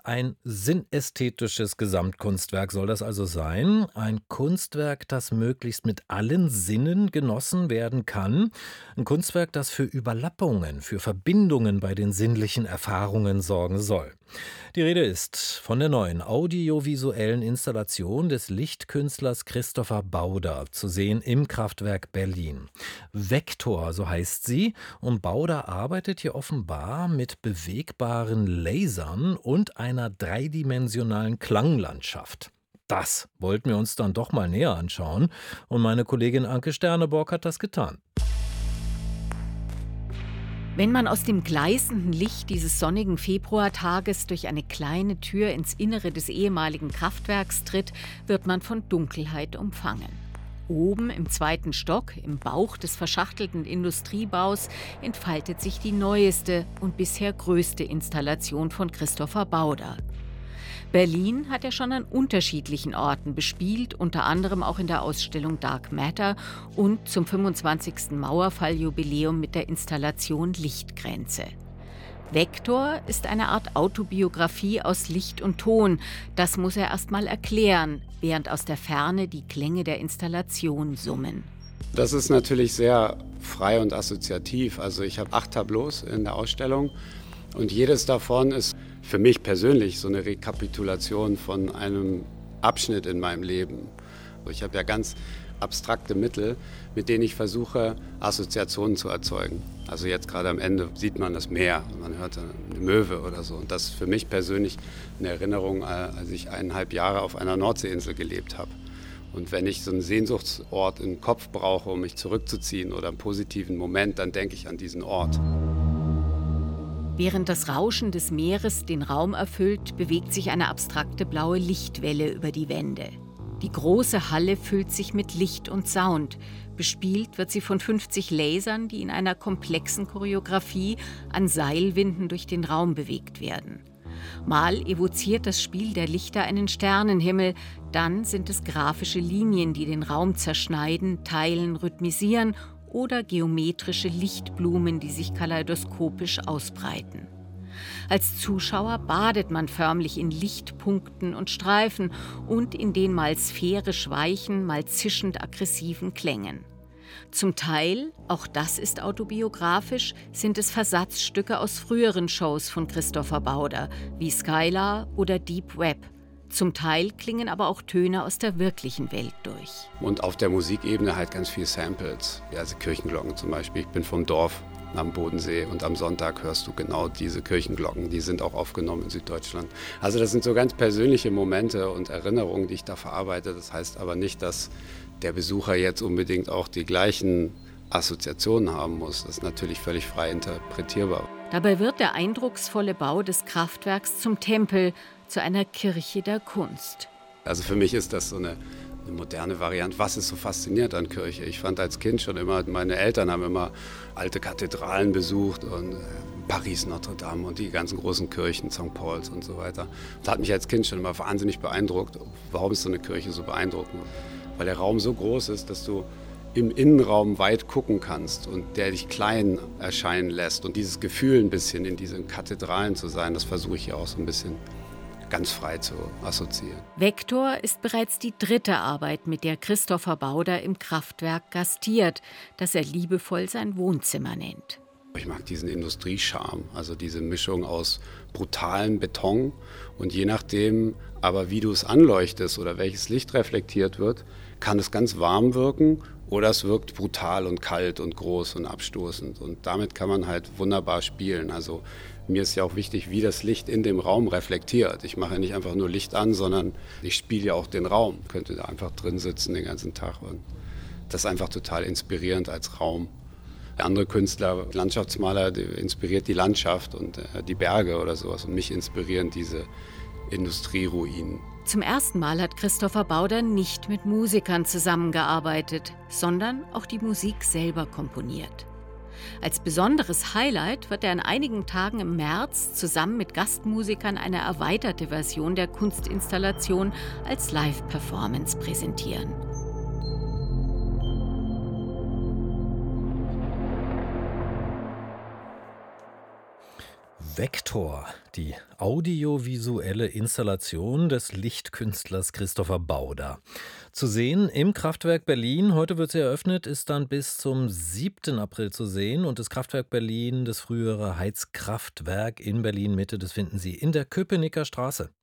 Ein sinnästhetisches Gesamtkunstwerk soll das also sein. Ein Kunstwerk, das möglichst mit allen Sinnen genossen werden kann. Ein Kunstwerk, das für Überlappungen, für Verbindungen bei den sinnlichen Erfahrungen sorgen soll. Die Rede ist von der neuen audiovisuellen Installation des Lichtkünstlers Christopher Bauder, zu sehen im Kraftwerk Berlin. Vektor, so heißt sie, und Bauder arbeitet hier offenbar mit bewegbaren Lasern und einer dreidimensionalen Klanglandschaft. Das wollten wir uns dann doch mal näher anschauen, und meine Kollegin Anke Sterneborg hat das getan. Wenn man aus dem gleißenden Licht dieses sonnigen Februartages durch eine kleine Tür ins Innere des ehemaligen Kraftwerks tritt, wird man von Dunkelheit umfangen. Oben im 2. Stock, im Bauch des verschachtelten Industriebaus, entfaltet sich die neueste und bisher größte Installation von Christopher Bauder. Berlin hat er schon an unterschiedlichen Orten bespielt, unter anderem auch in der Ausstellung Dark Matter und zum 25. Mauerfalljubiläum mit der Installation Lichtgrenze. Vektor ist eine Art Autobiografie aus Licht und Ton. Das muss er erst mal erklären, während aus der Ferne die Klänge der Installation summen. Das ist natürlich sehr frei und assoziativ. Also ich habe 8 Tableaus in der Ausstellung und jedes davon ist für mich persönlich so eine Rekapitulation von einem Abschnitt in meinem Leben. Ich habe ja ganz abstrakte Mittel, mit denen ich versuche, Assoziationen zu erzeugen. Also jetzt gerade am Ende sieht man das Meer, man hört eine Möwe oder so. Und das ist für mich persönlich eine Erinnerung, als ich 1,5 Jahre auf einer Nordseeinsel gelebt habe. Und wenn ich so einen Sehnsuchtsort im Kopf brauche, um mich zurückzuziehen oder einen positiven Moment, dann denke ich an diesen Ort. Während das Rauschen des Meeres den Raum erfüllt, bewegt sich eine abstrakte blaue Lichtwelle über die Wände. Die große Halle füllt sich mit Licht und Sound. Bespielt wird sie von 50 Lasern, die in einer komplexen Choreografie an Seilwinden durch den Raum bewegt werden. Mal evoziert das Spiel der Lichter einen Sternenhimmel, dann sind es grafische Linien, die den Raum zerschneiden, teilen, rhythmisieren oder geometrische Lichtblumen, die sich kaleidoskopisch ausbreiten. Als Zuschauer badet man förmlich in Lichtpunkten und Streifen und in den mal sphärisch weichen, mal zischend aggressiven Klängen. Zum Teil, auch das ist autobiografisch, sind es Versatzstücke aus früheren Shows von Christopher Bauder, wie Skylar oder Deep Web. Zum Teil klingen aber auch Töne aus der wirklichen Welt durch. Und auf der Musikebene halt ganz viel Samples, ja, also Kirchenglocken zum Beispiel. Ich bin vom Dorf am Bodensee und am Sonntag hörst du genau diese Kirchenglocken, die sind auch aufgenommen in Süddeutschland. Also das sind so ganz persönliche Momente und Erinnerungen, die ich da verarbeite. Das heißt aber nicht, dass der Besucher jetzt unbedingt auch die gleichen Assoziationen haben muss. Das ist natürlich völlig frei interpretierbar. Dabei wird der eindrucksvolle Bau des Kraftwerks zum Tempel, zu einer Kirche der Kunst. Also für mich ist das so eine moderne Variante. Was ist so faszinierend an Kirche? Ich fand als Kind schon immer, meine Eltern haben immer alte Kathedralen besucht und Paris, Notre Dame und die ganzen großen Kirchen, St. Paul's und so weiter. Das hat mich als Kind schon immer wahnsinnig beeindruckt. Warum ist so eine Kirche so beeindruckend? Weil der Raum so groß ist, dass du im Innenraum weit gucken kannst und der dich klein erscheinen lässt. Und dieses Gefühl ein bisschen in diesen Kathedralen zu sein, das versuche ich ja auch so ein bisschen ganz frei zu assoziieren. Vektor ist bereits die 3. Arbeit, mit der Christopher Bauder im Kraftwerk gastiert, das er liebevoll sein Wohnzimmer nennt. Ich mag diesen Industriescharme, also diese Mischung aus brutalem Beton und je nachdem, aber wie du es anleuchtest oder welches Licht reflektiert wird, kann es ganz warm wirken oder es wirkt brutal und kalt und groß und abstoßend. Und damit kann man halt wunderbar spielen. Also mir ist ja auch wichtig, wie das Licht in dem Raum reflektiert. Ich mache nicht einfach nur Licht an, sondern ich spiele ja auch den Raum. Ich könnte da einfach drin sitzen den ganzen Tag. Und das ist einfach total inspirierend als Raum. Andere Künstler, Landschaftsmaler, die inspiriert die Landschaft und die Berge oder sowas. Und mich inspirieren diese Industrieruinen. Zum ersten Mal hat Christopher Bauder nicht mit Musikern zusammengearbeitet, sondern auch die Musik selber komponiert. Als besonderes Highlight wird er an einigen Tagen im März zusammen mit Gastmusikern eine erweiterte Version der Kunstinstallation als Live-Performance präsentieren. Vektor, die audiovisuelle Installation des Lichtkünstlers Christopher Bauder. Zu sehen im Kraftwerk Berlin. Heute wird sie eröffnet, ist dann bis zum 7. April zu sehen. Und das Kraftwerk Berlin, das frühere Heizkraftwerk in Berlin-Mitte, das finden Sie in der Köpenicker Straße.